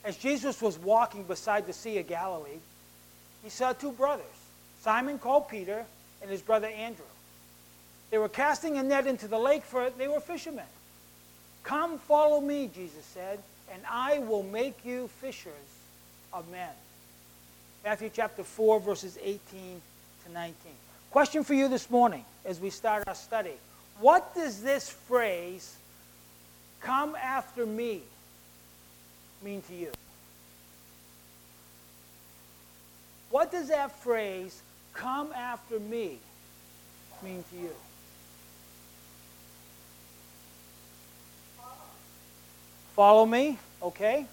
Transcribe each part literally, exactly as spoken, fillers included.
As Jesus was walking beside the Sea of Galilee, he saw two brothers, Simon called Peter and his brother Andrew. They were casting a net into the lake, for they were fishermen. "Come, follow me," Jesus said, "and I will make you fishers of men." Matthew chapter four, verses eighteen to nineteen. Question for you this morning as we start our study. What does this phrase, "come after me," mean to you? What does that phrase, "come after me," mean to you? Follow me, okay?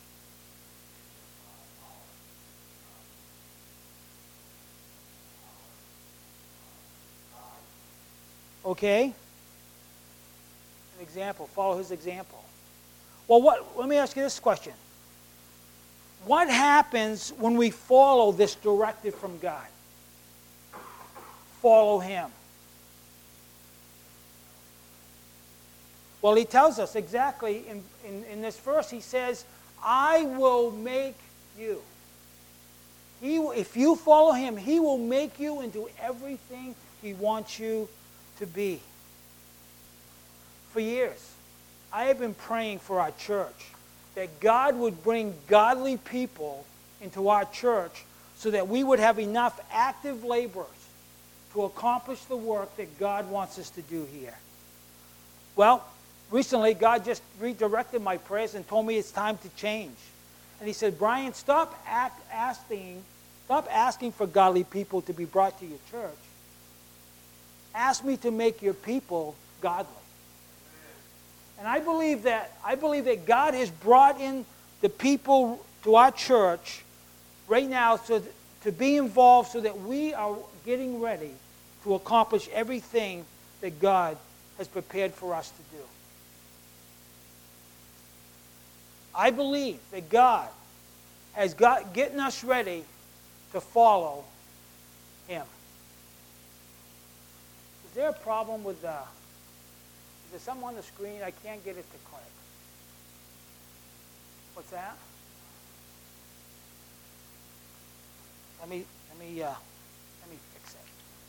Okay? An example, follow his example. Well, what, let me ask you this question. What happens when we follow this directive from God? Follow him. Well, he tells us exactly in, in, in this verse, he says, "I will make you." He, if you follow him, he will make you into everything he wants you to be. For years, I have been praying for our church that God would bring godly people into our church so that we would have enough active laborers to accomplish the work that God wants us to do here. Well, recently, God just redirected my prayers and told me it's time to change. And he said, "Brian, stop act, asking, stop asking for godly people to be brought to your church. Ask me to make your people godly." And I believe that I believe that God has brought in the people to our church right now so that, to be involved so that we are getting ready to accomplish everything that God has prepared for us to do. I believe that God has got getting us ready to follow him. Is there a problem with the, is there something on the screen? I can't get it to click. What's that? Let me, let me, uh, let me fix it.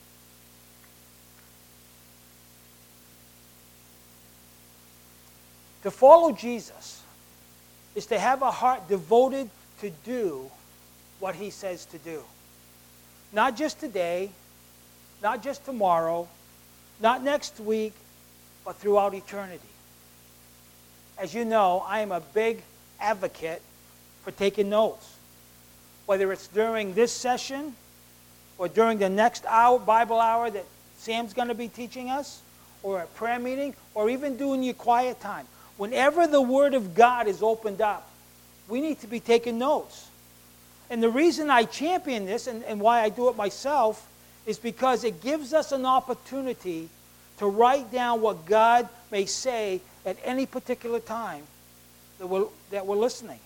To follow Jesus is to have a heart devoted to do what he says to do. Not just today, not just tomorrow, not next week, but throughout eternity. As you know, I am a big advocate for taking notes. Whether it's during this session or during the next hour, Bible hour that Sam's going to be teaching us, or a prayer meeting, or even doing your quiet time. Whenever the Word of God is opened up, we need to be taking notes. And the reason I champion this and, and why I do it myself is because it gives us an opportunity to write down what God may say at any particular time that we're, that we're listening.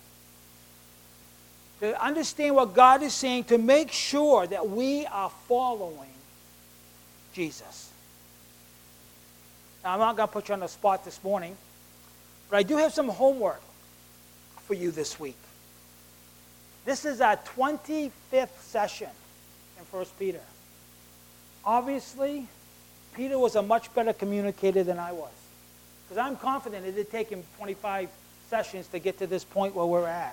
To understand what God is saying, to make sure that we are following Jesus. Now, I'm not going to put you on the spot this morning, but I do have some homework for you this week. This is our twenty-fifth session in First Peter. Obviously, Peter was a much better communicator than I was. Because I'm confident it did take him twenty-five sessions to get to this point where we're at.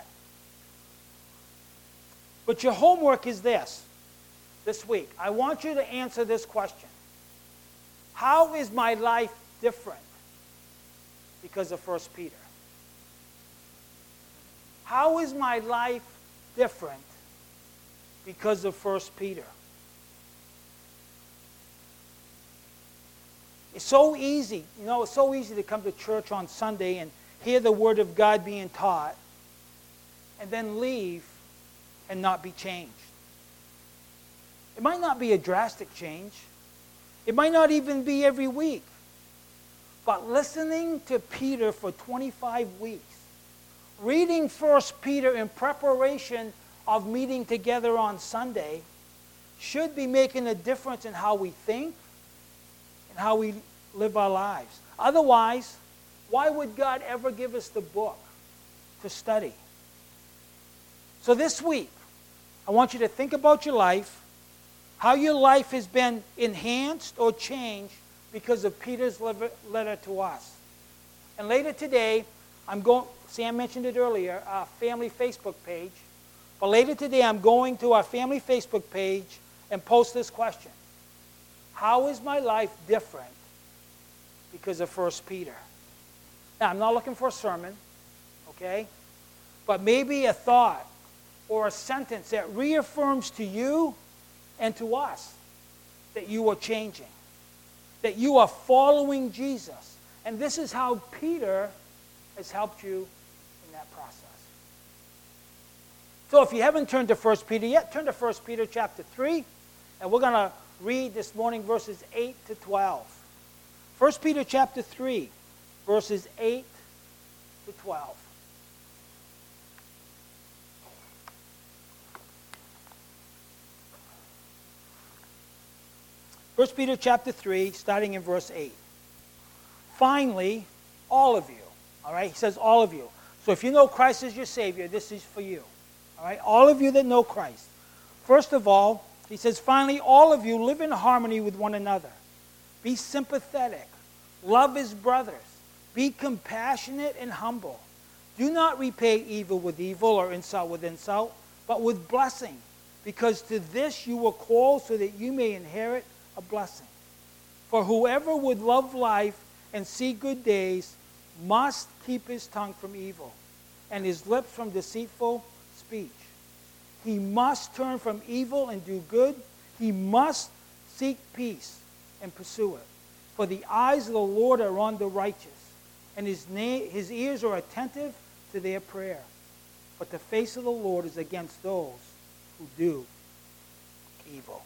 But your homework is this, this week. I want you to answer this question. How is my life different because of First Peter? How is my life different because of First Peter? It's so easy, you know, it's so easy to come to church on Sunday and hear the Word of God being taught and then leave and not be changed. It might not be a drastic change. It might not even be every week. But listening to Peter for twenty-five weeks, reading First Peter in preparation of meeting together on Sunday, should be making a difference in how we think and how we live our lives. Otherwise, why would God ever give us the book to study? So this week, I want you to think about your life, how your life has been enhanced or changed because of Peter's letter to us. And later today, I'm going, Sam mentioned it earlier, our family Facebook page. But later today, I'm going to our family Facebook page and post this question. How is my life different because of First Peter? Now, I'm not looking for a sermon, okay? But maybe a thought or a sentence that reaffirms to you and to us that you are changing, that you are following Jesus. And this is how Peter has helped you in that process. So if you haven't turned to First Peter yet, turn to First Peter chapter three, and we're going to read this morning verses eight to twelve. First Peter chapter three, verses eight to twelve. First Peter chapter three, starting in verse eight. Finally, all of you. All right? He says all of you. So if you know Christ as your Savior, this is for you. All right? All of you that know Christ. First of all, he says, finally, all of you live in harmony with one another. Be sympathetic. Love his brothers. Be compassionate and humble. Do not repay evil with evil or insult with insult, but with blessing, because to this you were called so that you may inherit a blessing. For whoever would love life and see good days must keep his tongue from evil and his lips from deceitful speech. He must turn from evil and do good. He must seek peace and pursue it. For the eyes of the Lord are on the righteous, and his, na- his ears are attentive to their prayer. But the face of the Lord is against those who do evil.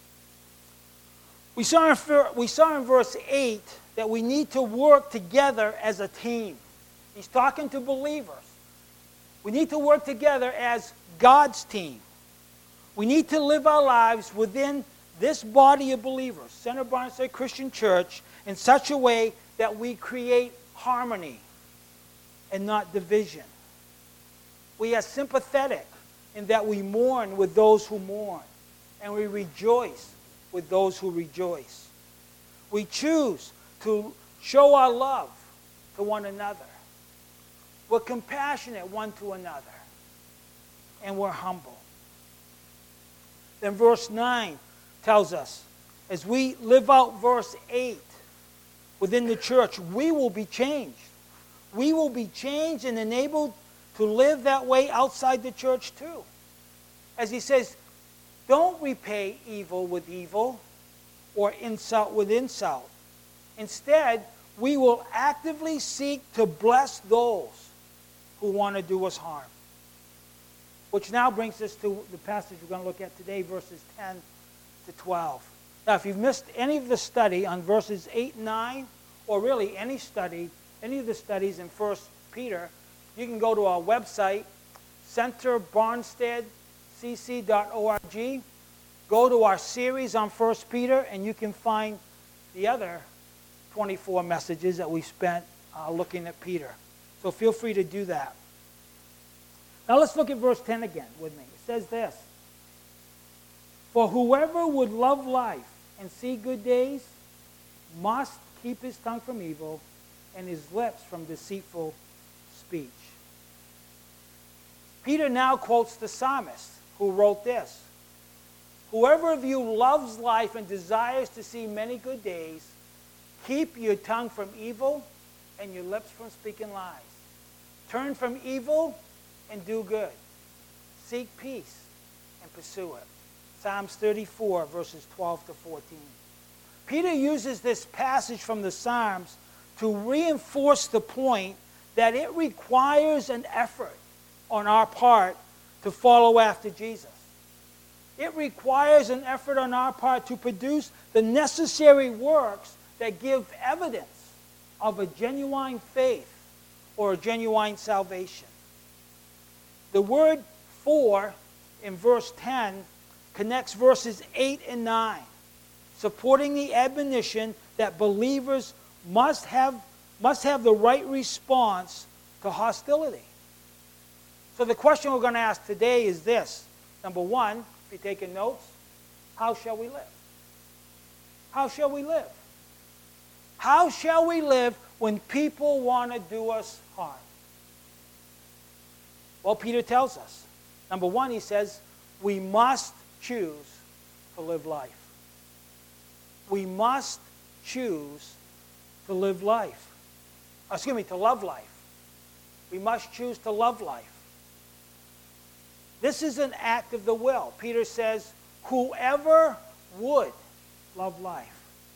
We saw, in, we saw in verse eight that we need to work together as a team. He's talking to believers. We need to work together as God's team. We need to live our lives within this body of believers, Center Barnstead Christian Church, in such a way that we create harmony and not division. We are sympathetic in that we mourn with those who mourn, and we rejoice with those who rejoice. We choose to show our love to one another. We're compassionate one to another, and we're humble. Then verse nine tells us, as we live out verse eight within the church, we will be changed. We will be changed and enabled to live that way outside the church too. As he says, don't repay evil with evil or insult with insult. Instead, we will actively seek to bless those who want to do us harm. Which now brings us to the passage we're going to look at today, verses ten to twelve. Now, if you've missed any of the study on verses eight and nine, or really any study, any of the studies in First Peter, you can go to our website, center barnstead c c dot org. Go to our series on First Peter, and you can find the other twenty-four messages that we spent uh, looking at Peter. So feel free to do that. Now let's look at verse ten again with me. It says this. For whoever would love life and see good days must keep his tongue from evil and his lips from deceitful speech. Peter now quotes the psalmist who wrote this. Whoever of you loves life and desires to see many good days, keep your tongue from evil and your lips from speaking lies. Turn from evil and do good. Seek peace and pursue it. Psalms thirty-four, verses twelve to fourteen. Peter uses this passage from the Psalms to reinforce the point that it requires an effort on our part to follow after Jesus. It requires an effort on our part to produce the necessary works that give evidence of a genuine faith or a genuine salvation. The word for in verse ten connects verses eight and nine, supporting the admonition that believers must have, must have the right response to hostility. So the question we're going to ask today is this. Number one, if you're taking notes, how shall we live? How shall we live? How shall we live when people want to do us harm? Well, Peter tells us. Number one, he says, we must choose to live life. We must choose to live life. Excuse me, to love life. We must choose to love life. This is an act of the will. Peter says, whoever would love life.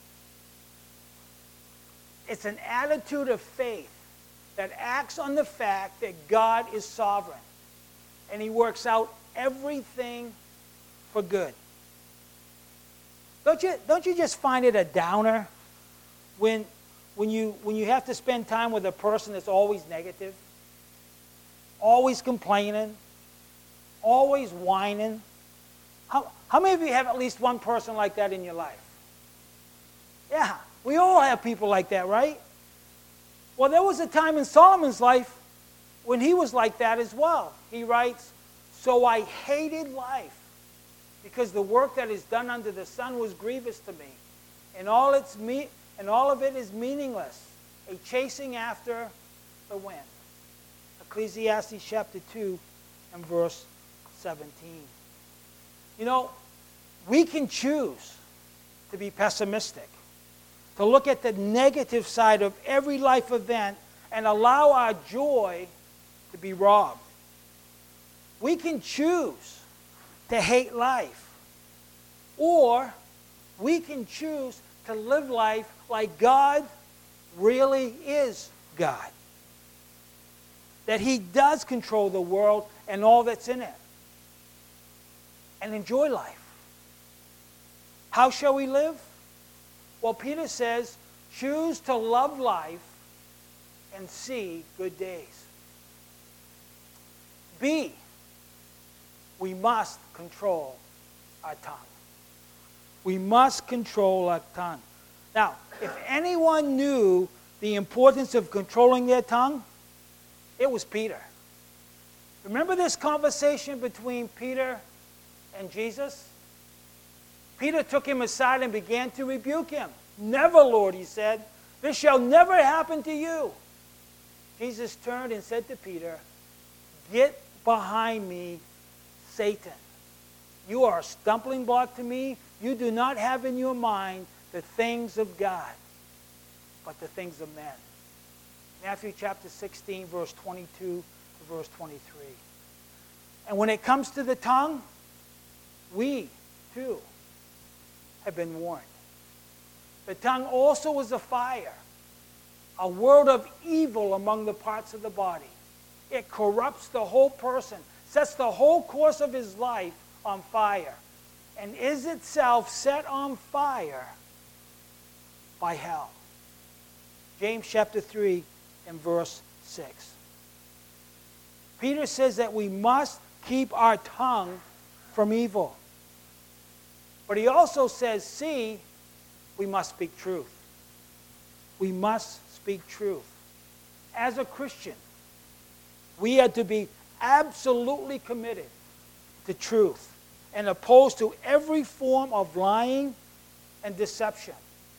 It's an attitude of faith that acts on the fact that God is sovereign and he works out everything for good. Don't you, don't you just find it a downer when, when, you, when you have to spend time with a person that's always negative, always complaining, always whining? How, how many of you have at least one person like that in your life? Yeah, we all have people like that, right? Well, there was a time in Solomon's life when he was like that as well. He writes, so I hated life because the work that is done under the sun was grievous to me, and all, its me- and all of it is meaningless, a chasing after the wind. Ecclesiastes chapter two and verse seventeen. You know, we can choose to be pessimistic, to look at the negative side of every life event and allow our joy to be robbed. We can choose to hate life, or we can choose to live life like God really is God. That he does control the world and all that's in it. And enjoy life. How shall we live? Well, Peter says, choose to love life and see good days. B, we must control our tongue. We must control our tongue. Now, if anyone knew the importance of controlling their tongue, it was Peter. Remember this conversation between Peter and Jesus? Peter took him aside and began to rebuke him. Never, Lord, he said. This shall never happen to you. Jesus turned and said to Peter, get behind me, Satan. You are a stumbling block to me. You do not have in your mind the things of God, but the things of men. Matthew chapter sixteen, verse twenty-two to verse twenty-three. And when it comes to the tongue, we, too, have been warned. The tongue also is a fire, a world of evil among the parts of the body. It corrupts the whole person, sets the whole course of his life on fire, and is itself set on fire by hell. James chapter three and verse six. Peter says that we must keep our tongue from evil. But he also says, see, we must speak truth. We must speak truth. As a Christian, we are to be absolutely committed to truth and opposed to every form of lying and deception.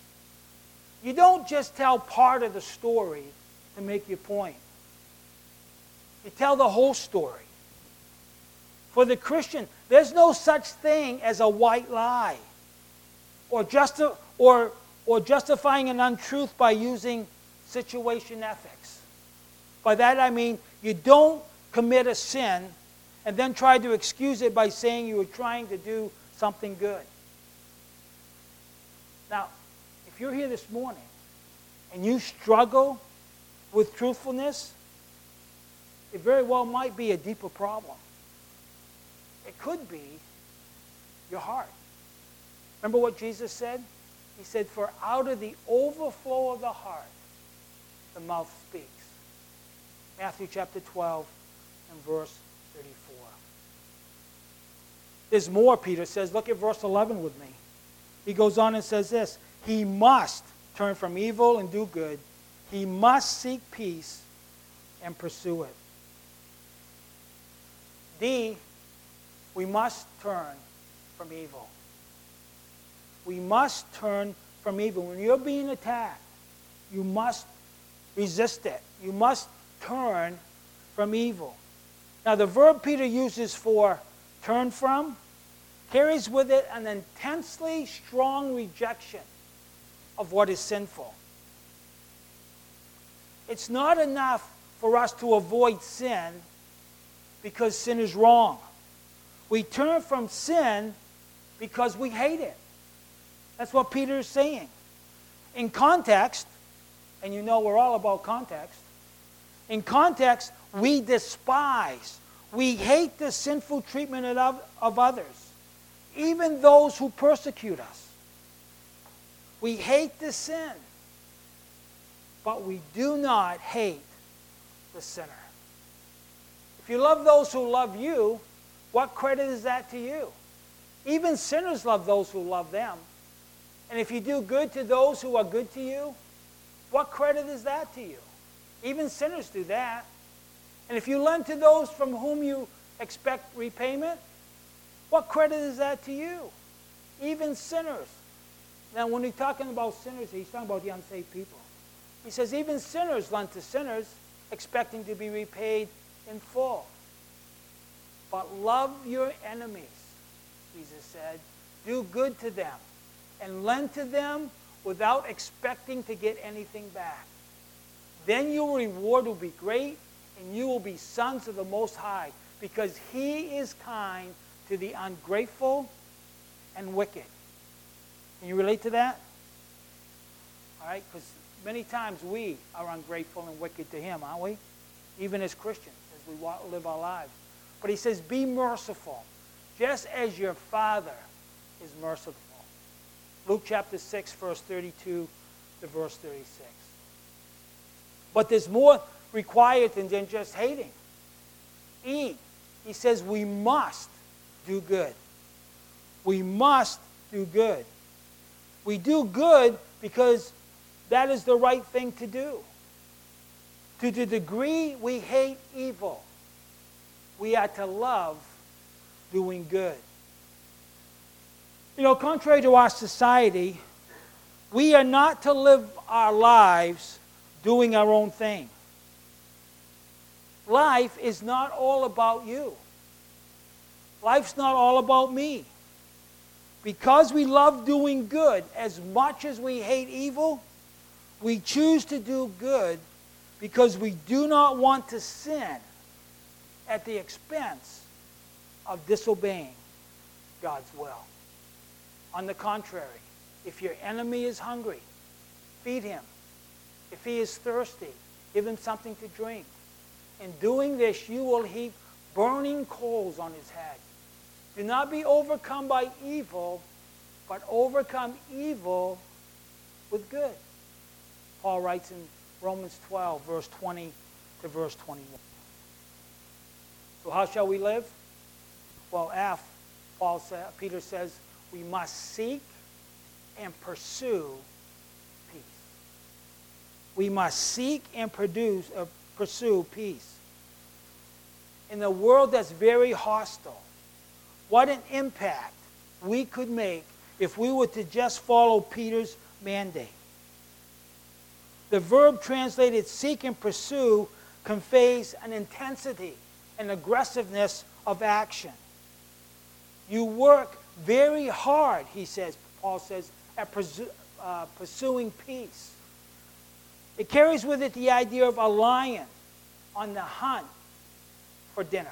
You don't just tell part of the story to make your point. You tell the whole story. For the Christian, there's no such thing as a white lie or, justi- or, or justifying an untruth by using situation ethics. By that I mean you don't commit a sin and then try to excuse it by saying you were trying to do something good. Now, if you're here this morning and you struggle with truthfulness, it very well might be a deeper problem. It could be your heart. Remember what Jesus said? He said, for out of the overflow of the heart, the mouth speaks. Matthew chapter twelve and verse thirty-four. There's more, Peter says. Look at verse eleven with me. He goes on and says this, he must turn from evil and do good. He must seek peace and pursue it. D, we must turn from evil. We must turn from evil. When you're being attacked, you must resist it. You must turn from evil. Now, the verb Peter uses for turn from carries with it an intensely strong rejection of what is sinful. It's not enough for us to avoid sin because sin is wrong. We turn from sin because we hate it. That's what Peter is saying. In context, and you know we're all about context, in context, we despise, we hate the sinful treatment of, of others, even those who persecute us. We hate the sin, but we do not hate the sinner. If you love those who love you, what credit is that to you? Even sinners love those who love them. And if you do good to those who are good to you, what credit is that to you? Even sinners do that. And if you lend to those from whom you expect repayment, what credit is that to you? Even sinners. Now, when he's talking about sinners, he's talking about the unsaved people. He says, even sinners lend to sinners, expecting to be repaid in full. But love your enemies, Jesus said. Do good to them, and lend to them without expecting to get anything back. Then your reward will be great, and you will be sons of the Most High, because He is kind to the ungrateful and wicked. Can you relate to that? All right, because many times we are ungrateful and wicked to Him, aren't we? Even as Christians, as we live our lives. But He says, be merciful, just as your Father is merciful. Luke chapter six, verse thirty-two to verse thirty-six. But there's more required than just hating. E, he says we must do good. We must do good. We do good because that is the right thing to do. To the degree we hate evil, we are to love doing good. You know, contrary to our society, we are not to live our lives doing our own thing. Life is not all about you. Life's not all about me. Because we love doing good as much as we hate evil, we choose to do good because we do not want to sin at the expense of disobeying God's will. On the contrary, if your enemy is hungry, feed him. If he is thirsty, give him something to drink. In doing this, you will heap burning coals on his head. Do not be overcome by evil, but overcome evil with good. Paul writes in Romans twelve, verse twenty to verse twenty-one. So how shall we live? Well, F, Paul said, Peter says, we must seek and pursue peace. We must seek and produce, uh, pursue peace. In a world that's very hostile, what an impact we could make if we were to just follow Peter's mandate. The verb translated seek and pursue conveys an intensity and aggressiveness of action. You work very hard, he says, Paul says, at pursu- uh, pursuing peace. It carries with it the idea of a lion on the hunt for dinner.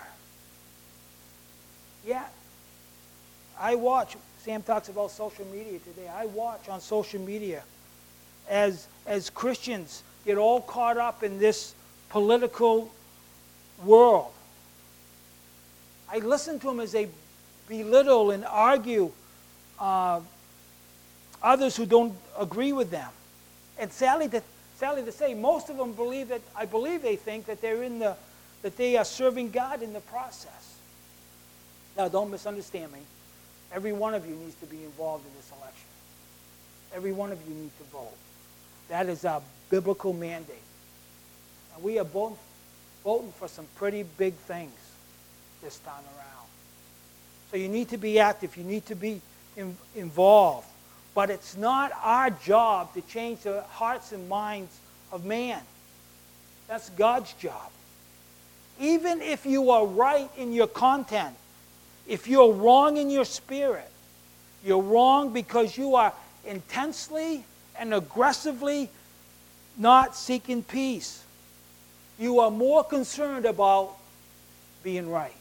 Yeah, I watch, Sam talks about social media today, I watch on social media as, as Christians get all caught up in this political world. I listen to them as they belittle and argue uh, others who don't agree with them. And sadly to, sadly to say, most of them believe that, I believe they think that they're in the, that they are serving God in the process. Now, don't misunderstand me. Every one of you needs to be involved in this election. Every one of you needs to vote. That is our biblical mandate. And we are both voting for some pretty big things. this time around. So you need to be active. You need to be in, involved. But it's not our job to change the hearts and minds of man. That's God's job. Even if you are right in your content, if you're wrong in your spirit, you're wrong because you are intensely and aggressively not seeking peace. You are more concerned about being right.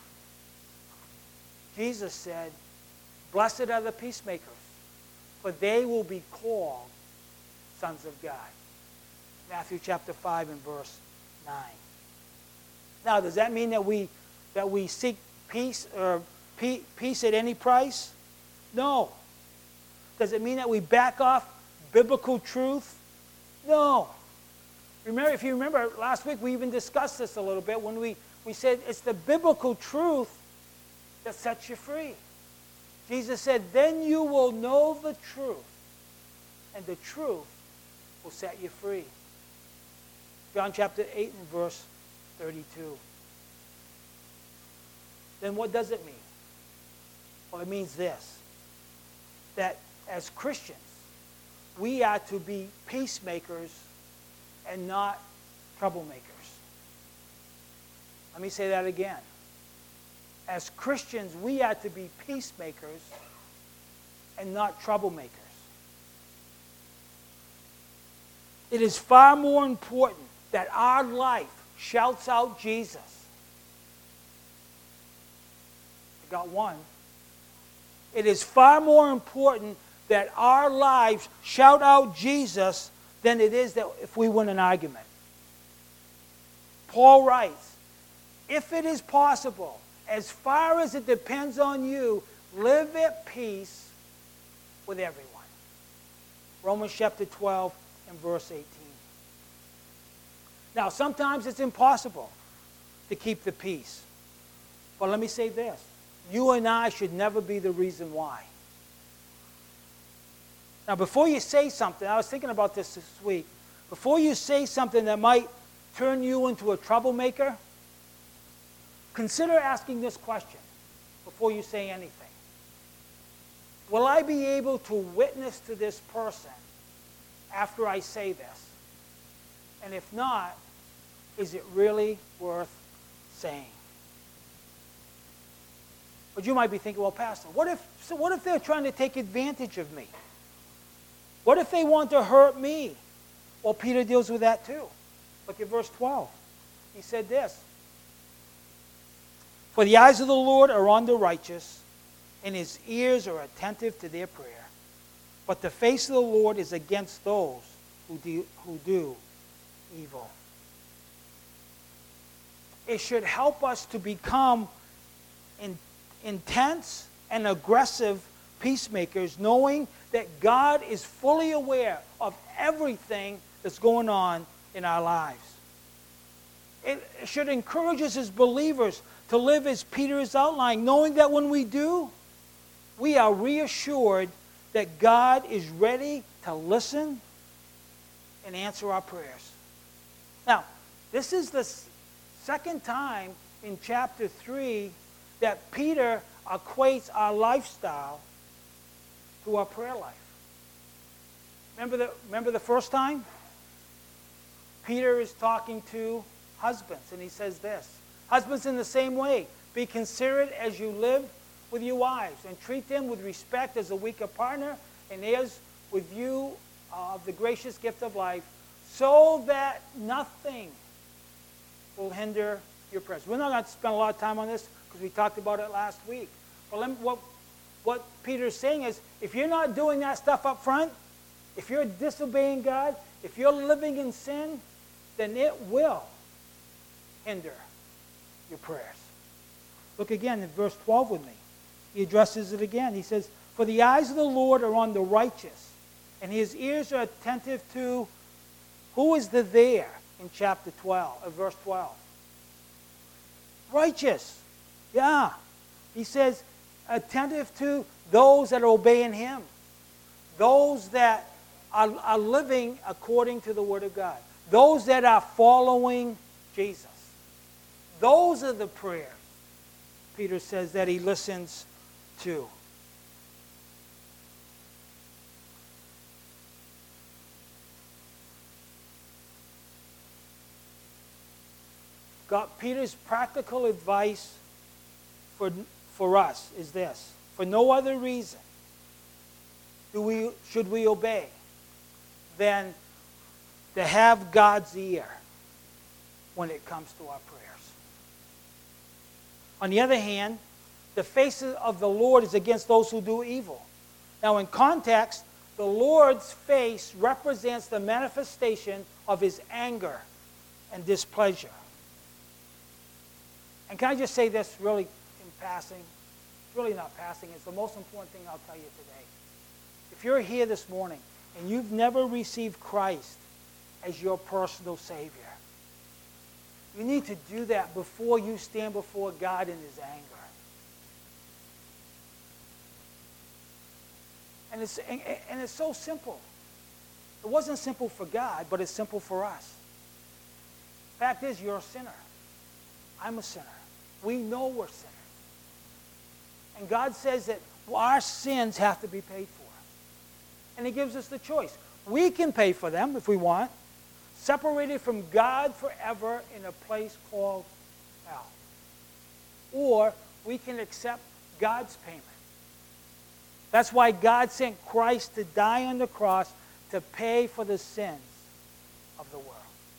Jesus said, "Blessed are the peacemakers, for they will be called sons of God." Matthew chapter five and verse nine. Now, does that mean that we that we seek peace or peace at any price? No. Does it mean that we back off biblical truth? No. Remember, if you remember last week, we even discussed this a little bit when we, we said it's the biblical truth that sets you free. Jesus said, "Then you will know the truth, and the truth will set you free." John chapter eight and verse thirty-two. Then what does it mean? Well, it means this, that as Christians, we are to be peacemakers and not troublemakers. Let me say that again. As Christians, we are to be peacemakers and not troublemakers. It is far more important that our life shouts out Jesus. I got one. It is far more important that our lives shout out Jesus than it is that if we win an argument. Paul writes, "If it is possible, as far as it depends on you, live at peace with everyone." Romans chapter twelve and verse eighteen. Now, sometimes it's impossible to keep the peace. But let me say this. You and I should never be the reason why. Now, before you say something, I was thinking about this this week. Before you say something that might turn you into a troublemaker, consider asking this question before you say anything. Will I be able to witness to this person after I say this? And if not, is it really worth saying? But you might be thinking, well, Pastor, what if, so what if they're trying to take advantage of me? What if they want to hurt me? Well, Peter deals with that too. Look at verse twelve. He said this, "For the eyes of the Lord are on the righteous, and his ears are attentive to their prayer. But the face of the Lord is against those who do, who do evil." It should help us to become in, intense and aggressive peacemakers, knowing that God is fully aware of everything that's going on in our lives. It should encourage us as believers to live as Peter is outlining, knowing that when we do, we are reassured that God is ready to listen and answer our prayers. Now, this is the second time in chapter three that Peter equates our lifestyle to our prayer life. Remember the, remember the first time? Peter is talking to husbands, and he says this, "Husbands, in the same way, be considerate as you live with your wives, and treat them with respect as a weaker partner, and heirs with you of the gracious gift of life, so that nothing will hinder your prayers." We're not going to spend a lot of time on this because we talked about it last week. But let me, what, what Peter's saying is, if you're not doing that stuff up front, if you're disobeying God, if you're living in sin, then it will hinder your prayers. Look again at verse twelve with me. He addresses it again. He says, "For the eyes of the Lord are on the righteous, and his ears are attentive to," who is the there in chapter twelve, uh, verse twelve? Righteous. Yeah. He says, attentive to those that are obeying him. Those that are, are living according to the Word of God. Those that are following Jesus. Those are the prayers Peter says, that he listens to. God, Peter's practical advice for, for us is this: for no other reason do we, should we obey than to have God's ear when it comes to our prayers. On the other hand, the face of the Lord is against those who do evil. Now, in context, the Lord's face represents the manifestation of his anger and displeasure. And can I just say this really in passing? It's really not passing. It's the most important thing I'll tell you today. If you're here this morning and you've never received Christ as your personal Savior, you need to do that before you stand before God in his anger. And it's, and, and it's so simple. It wasn't simple for God, but it's simple for us. Fact is, you're a sinner. I'm a sinner. We know we're sinners. And God says that our sins have to be paid for. And he gives us the choice. We can pay for them if we want, separated from God forever in a place called hell. Or we can accept God's payment. That's why God sent Christ to die on the cross to pay for the sins of the world.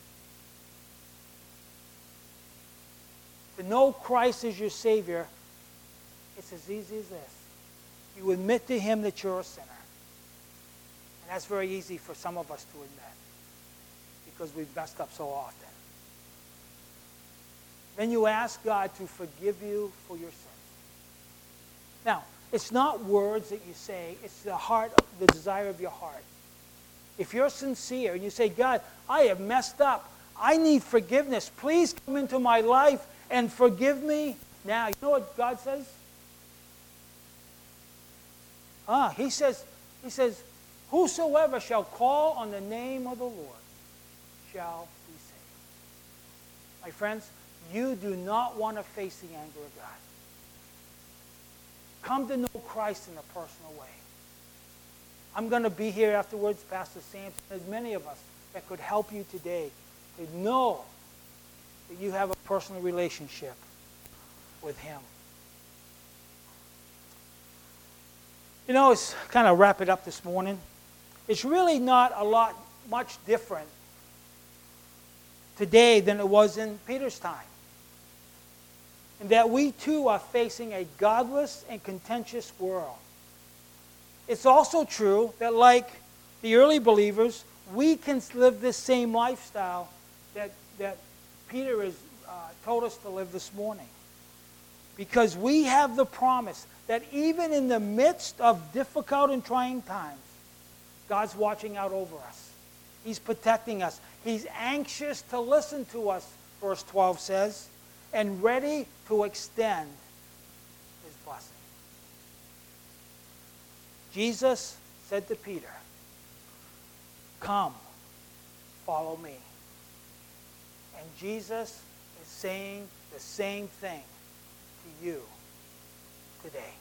To know Christ as your Savior, it's as easy as this. You admit to him that you're a sinner. And that's very easy for some of us to admit, because we've messed up so often. Then you ask God to forgive you for your sins. Now, it's not words that you say, it's the heart, the desire of your heart. If you're sincere and you say, God, I have messed up. I need forgiveness. Please come into my life and forgive me now. You know what God says? Ah, he says, he says, whosoever shall call on the name of the Lord shall be saved. My friends, you do not want to face the anger of God. Come to know Christ in a personal way. I'm going to be here afterwards, Pastor Sampson. There's many of us that could help you today to know that you have a personal relationship with him. You know, it's kind of wrap it up this morning. It's really not a lot much different today than it was in Peter's time. And that we too are facing a godless and contentious world. It's also true that, like the early believers, we can live this same lifestyle that, that Peter has uh, told us to live this morning. Because we have the promise that even in the midst of difficult and trying times, God's watching out over us. He's protecting us. He's anxious to listen to us, verse twelve says, and ready to extend his blessing. Jesus said to Peter, come, follow me. And Jesus is saying the same thing to you today.